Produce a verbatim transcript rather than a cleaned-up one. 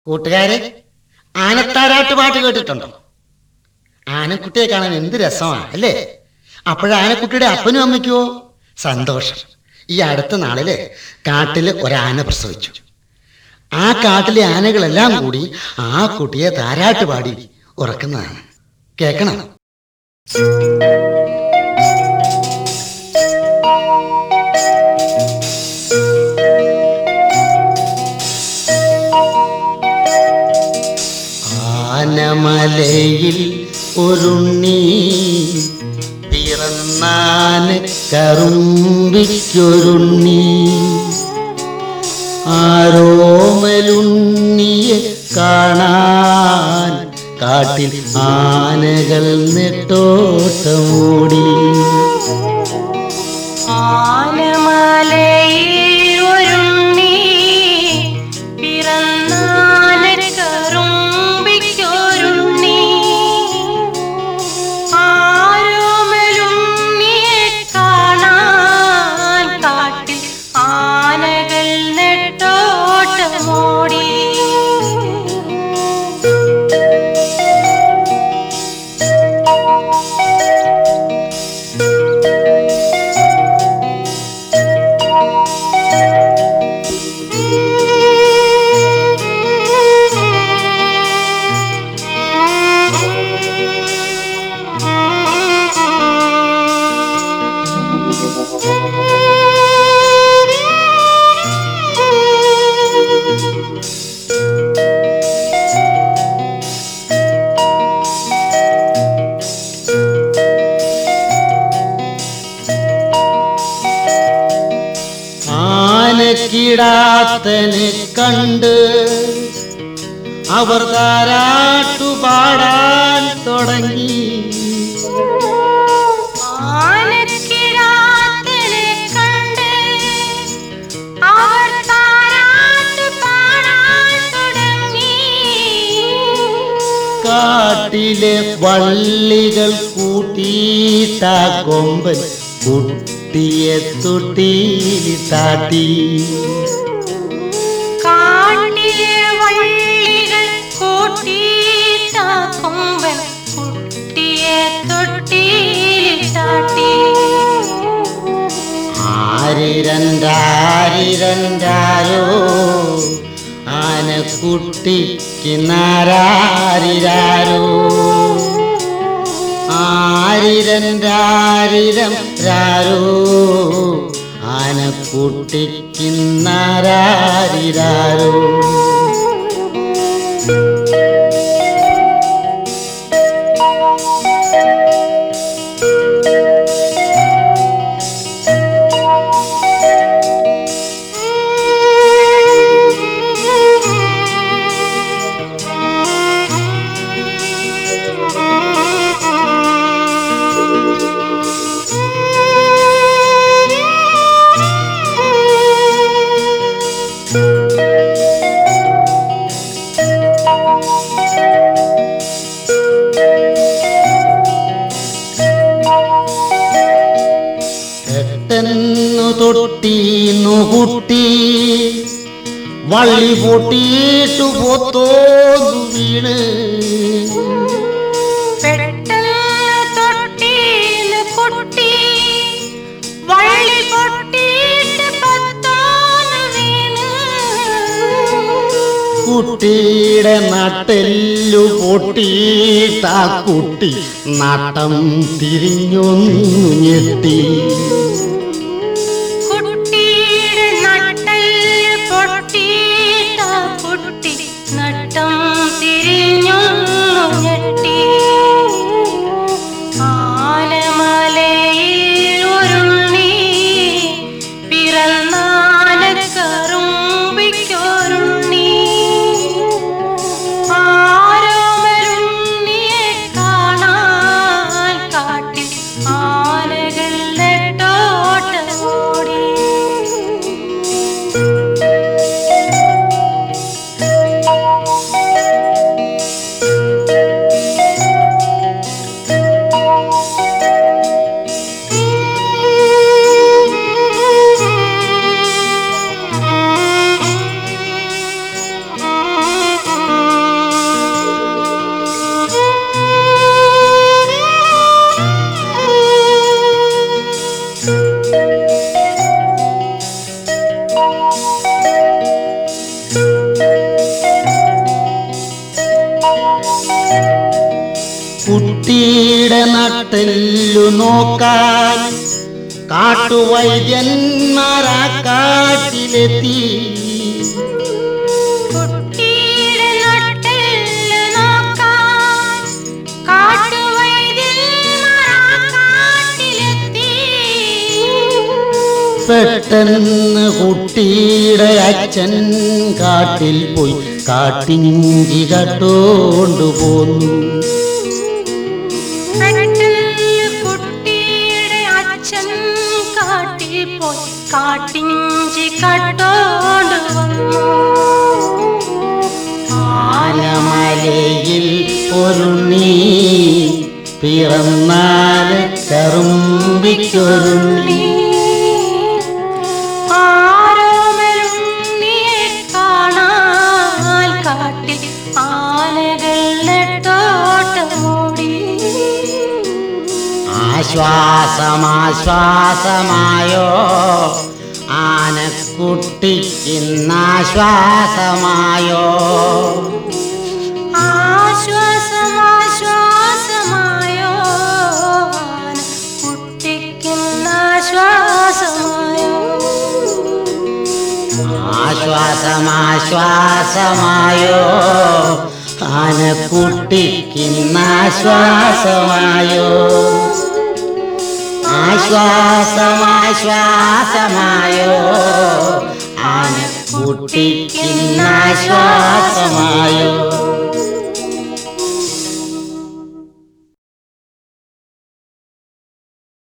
കൂട്ടുകാരെ, ആനത്താരാട്ട് പാട്ട് കേട്ടിട്ടുണ്ടോ? ആനക്കുട്ടിയെ കാണാൻ എന്ത് രസമാണ് അല്ലേ? അപ്പോഴ ആനക്കുട്ടിയുടെ അപ്പനും അമ്മയ്ക്കോ സന്തോഷം. ഈ അടുത്ത നാളില് കാട്ടില് ഒരാന പ്രസവിച്ചു. ആ കാട്ടിലെ ആനകളെല്ലാം കൂടി ആ കുട്ടിയെ താരാട്ട് പാടി ഉറക്കുന്നതാണ്. കേൾക്കണം. ആനമലയിൽ ഒരുണ്ണി പിറന്നാന് കറുമ്പിക്കൊരുണ്ണി, ആരോമലുണ്ണിയെ കാണാൻ കാട്ടിൽ ആനകൾ നെട്ടോട്ടമോടി. ആനമലയിൽ ഒരുണ്ണി പിറന്നാന് കറുമ്പിക്കൊരുണ്ണി, ആരോമലുണ്ണിയെ കാണാൻ കാട്ടിൽ ആനകൾ നെട്ടോട്ടമോടി. ആനക്കിടാത്തനെ കണ്ട് അവർ താരാട്ടു പാടാൻ തുടങ്ങി. ആനക്കിടാത്തനെ കണ്ട് അവർ താരാട്ട് പാടാൻ തുടങ്ങി. കാട്ടിലെ വള്ളികൾ കൂട്ടിയിട്ടാ കൊമ്പൻ കുട്ടിയെ തൊട്ടിയിൽ താട്ടി. കാട്ടിലെ വള്ളികൾ കൂട്ടിയിട്ട കൊമ്പൻ കുട്ടിയെ തൊട്ടിയിൽ താട്ടി. ആരിരണ്ടാരിരണ്ടാരോ ആനക്കുട്ടിക്ക് നാരാരിരാരോ, ആരിരണ്ടാരിരം രാരോ ആനക്കുട്ടിക്ക് നാരാരിരാരോ. പെട്ടെന്നു തൊട്ടീന്നു കുട്ടി വള്ളി പൊട്ടിയിട്ടു പോത്തോന്നു വീണ്. പെട്ടെന്ന് തൊട്ടിയില് കുട്ടി വള്ളി പൊട്ടിയിട്ട് പത്തോന്ന് വീണ്. കുട്ടിയുടെ നട്ടെല്ലു പൊട്ടിയിട്ടാ കുട്ടി നട്ടം തിരിഞ്ഞൊന്നു ഞെട്ടി. കുട്ടിയുടെ നട്ടെല്ല് പൊട്ടിയിട്ട കുട്ടി നട്ടം തിരിഞ്ഞൊന്നു ഞെട്ടി. ആനമലയിൽ ഒരുണ്ണി പിറന്നാന് കറുമ്പിക്കൊരുണ്ണി, ആരോമലുണ്ണിയെ കാണാൻ കാട്ടിൽ ആനകൾ നെട്ടോട്ടമോടി. നട്ടെല്ലു നോക്കാൻ കാട്ടുവൈദ്യന്മാരാ കാട്ടിലെത്തി. കുട്ടിയുടെ നട്ടെല്ല് നോക്കാൻ കാട്ടുവൈദ്യന്മാർ ആ കാട്ടിലെത്തി. പെട്ടെന്ന് കുട്ടിയുടെ അച്ഛൻ കാട്ടിൽ പോയി കാട്ടിഞ്ചി കട്ടോണ്ടു പോന്നു. പെട്ടെന്ന് കുട്ടിയുടെ അച്ഛൻ കാട്ടിൽ പോയി കാട്ടിഞ്ചി കട്ടോണ്ട് വന്നു. ആനമലയിൽ ഒരുണ്ണി പിറന്നാല് കറുമ്പിക്കൊരുണ്ണി. ആരോമലുണ്ണിയെ കാണാൻ കാട്ടിൽ ആനകൾ നെട്ടോട്ടമോടി. ആശ്വാസമാശ്വാസമായോ ആനക്കുട്ടിക്കിന്നാശ്വാസമായോ. ആശ്വാസമാശ്വാസമായോ ആനക്കുട്ടിക്കിന്നാശ്വാസമായോ. ആശ്വാസമാശ്വാസമായോ ആനക്കുട്ടിക്കിന്നാശ്വാസമായോ. ആശ്വാസമാശ്വാസമായോ ആനക്കുട്ടിക്കിന്നാശ്വാസമായോ.